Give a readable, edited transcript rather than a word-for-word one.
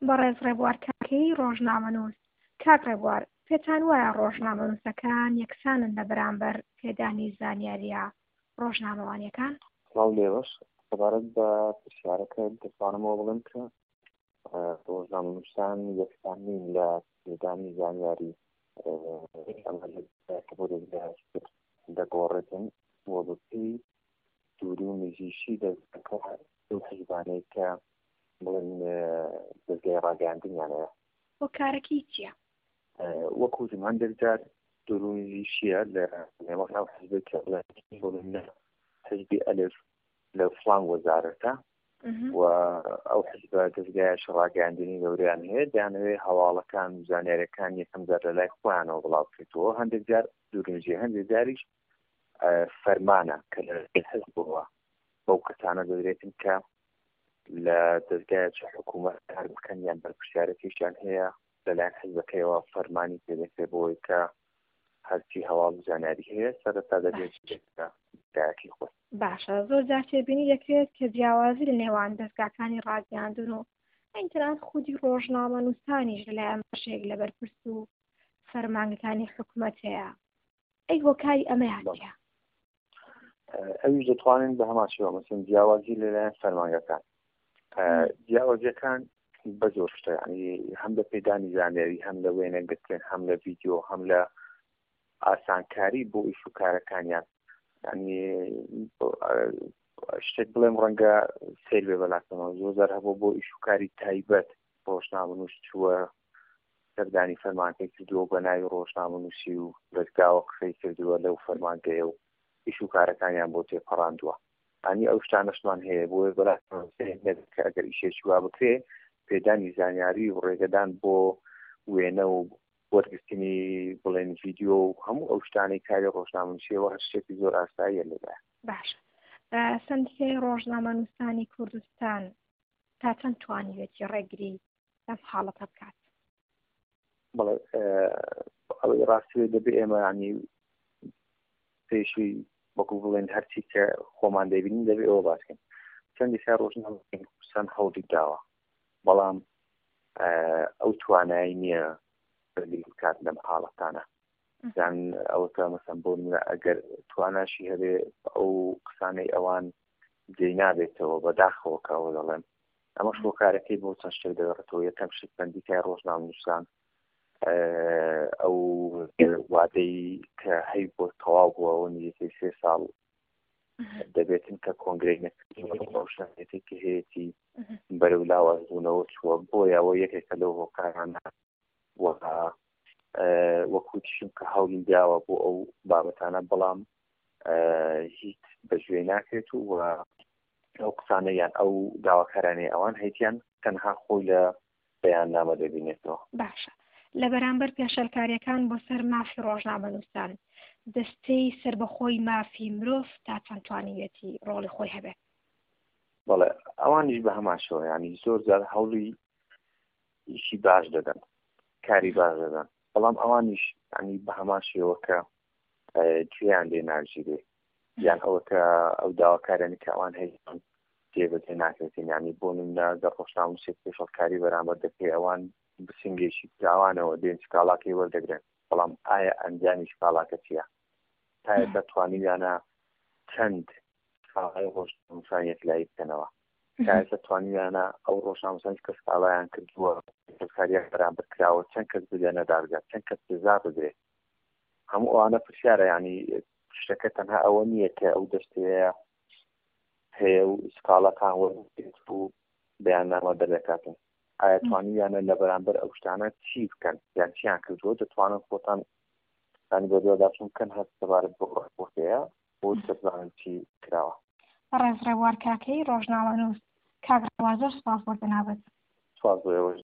بەڕێز ڕێبوار کاکەی ڕۆژنامەنووس. کاک ڕێبوار، پێتان وایە ڕۆژنامەنووسەکان یەکسانن لە بەرامبەر پێدانی زانیاریە ڕۆژنامەوانیەکان؟ سڵاو لێوەش سەبارەت بە پرسیارەکە دەتوانمەوە بڵێم کە ڕۆژنامەنووسان یەکسان نین لە پێدانی زانیاری بۆ دەگۆڕێتن وە بەپێی دووری و نزیشی دەستەکە ئەو حیزبانەی کە بڵێن دەستگای ڕاگەاندنیانەیە. بۆ کارەکەی چییە؟ وەکو زمان دەرجار دوور و نزیشیە لە نێوەناو حیزبێک کە بڵێن حیزبی ئەلف لە فڵان وەزارەتە و ئەو حیزبە دەستگایش ڕاگەاندنی گەورەیان هەیە دەیانەوێت هەواڵەکان و زانیاریەکان یەکەم جار لە لای خۆیانەوە بڵاو بکرێتەوە. هەندێک جار دوورنجی هەندێک جاریش فەرمانە کە لە حزب بووە بەو کەسانە دەدرێتن کە لە دەستگای حکوومەت کار بکەن یان بەرپرسیارەتیشیان هەیە لەلایەن حزبەکەیەوە فەرمانی پێدەکرێت بۆی کە هەرچی هەواڵ و زانیاری هەیە سەرەتا دەبێت دایەکی خۆی. باشە، زۆر جار تێبینی دەکرێت کە جیاوازی لە نێوان دەستگاکانی ڕاگەاندن و ئینترنێت خودی ڕۆژنامەنووسانیش لەلایەن بەشێک لە بەرپرس و فەرمانەکانی حکوومەت هەیە. ئەی هۆکاری ئەمەیان چییە؟ ئەویش دەتوانین بە هەمان شێوە مەسەڵەن جیاوازی لەلایەن فەرمانگەکان. جیاوازیەکان بە زۆر شتە، یعنی هەم لە پێدانی زانیاری، هەم لە وێنەگرتن، هەم لە ڤیدیۆ، هەم لە ئاسانکاری بۆ ئیش و کارەکانیان. یعنی شتێک بڵێم ڕەنگە سێر بێ بەلاتەمەوە زۆر جار هەبوو بۆ ئیش و کاری تایبەت ڕۆژنامەنووس چووە سەردانی فەرمانەکەی کردووە بە ناوی ڕۆژنامەنووسی و دەستگاوە قسەی کردووە لەو فەرمانگەیە و ئیش و کارەکانیان بۆ تێپەڕاندووە. ئەنی ئەو شتانەشمان هەیە بۆ بەلاتەمەوە کە ئەگەر ئیشێکی وا بکرێ پێدانی زانیاری و ڕێگەدان بۆ وێنە و وەرگرتنی بڵێن ڤیدیۆ و هەموو ئەو شتانەی کاری ڕۆژنامەنووسیەوە هەر شتێکی زۆر ئاساییە لەدایە. باشە، سندیکەی ڕۆژنامەنووسانی کوردستان تا چەند توانیوێتی ڕێگری لەم حاڵەتە بکات؟ بەڵێ ئەوەی ڕاستی دەبێ ئێمە ینی پێشی وەکو بڵێن هەرچی کە خۆمان دەبینین دەبێ ئەوە باسکەین. سندیکای ڕۆژنامەنووسانی کوردستان هەوڵی داوە، بەڵام ئەو توانایی نییە بەرگری بکات لەم حاڵەتانە. یان ئەوەکە مەسەڵەن بۆ نمونە ئەگەر تواناشی هەبێ ئەو قسانەی ئەوان جێی نابێتەوە بەداخەوە کەەوە دەڵێن ئەمەش بۆ کارەکەی بۆ چەند شتێک دەگەڕێتەوە. یەکەم شت سندیکای ڕۆژنامەنووسان ئەو وادەی کە هەی بۆ تەواو بووەوە نزیکەی 3 ساڵ دەبێتن کە کۆنگرەی نەکردێتێکی هەیەی بەرەو لاوازبوونەوە چووە بۆیە ئەوە یەکێکە لەو هۆکارانە وەکو تشم کە هەوڵی داوە بۆ ئەو بابەتانە، بەڵام هیچ بەگوێ ناکرێت و ئەو قسانە یان ئەو داواکارانەی ئەوان هەیتیان تەنها خۆی لە بەیاننامە دەبینێتەوە. باشە، لە بەرامبەر پێشەلکاریەکان بۆ سەر مافی ڕۆژنامەنووسان دەستەی سربەخۆی مافی مرۆڤ تا چەند توانیوێتی ڕۆڵی خۆی هەبێت؟ بەڵێ ئەوانیش بە هەمان شێوە، ینی زۆر جار هەوڵی ئیشی باش دەدەن، کاری باش دەدەن، بەڵام ئەوانیش ینی بە هەمان شێوە کە گوێیان لێ ناژیرێ یان ئەوە کە ئەو داواکارانی کە ئەوان هەیەن جێبەجێ ناکرێتین. ینی بۆ نمونە دە ڕۆژنامەنووسێک پێشەڵکاری بەرامبەر دەکرێت ئەوان بسنگێکی پیاوانەوە دێن سکاڵاکەی وەردەگرن، بەڵام ئایا ئەنجامی سکاڵاکە چییە؟ تا ئێستا توانیویانە چەند ساڵی ڕۆژنامەنووسانێک لای بکەنەوە، تا ئێستا توانیویانە ئەو ڕۆژنامەنووسانی کە سکاڵایان کردووە پێشەڵکاریان بەرامبەر کراوە چەند کەس بدەنە دادگا، چەند کەس سزا بدرێت. هەموو ئەوانە پرسیارە، ینی شتەکە تەنها ئەوە نییە کە ئەو دەستەیە هەیە و سکاڵەکان وەرگرت و بەیاننامە دەردەکاتن. ئایا توانیویانە لە بەرامبەر ئەو شتانە چی بکەن یان چیان کردووە؟ دەتوانن خۆتان ینی بە دووەداچوون بکەن هەست سەبارەت بۆ ڕاپۆرتەیە بۆ دەزانن چی کراوە. ڕێز ڕێبوار کاکەی ڕۆژنامەنووس، کاک ڕێبوار زۆر سوپاس بۆ جەنابەت. سوپاس بۆ ئێوەش.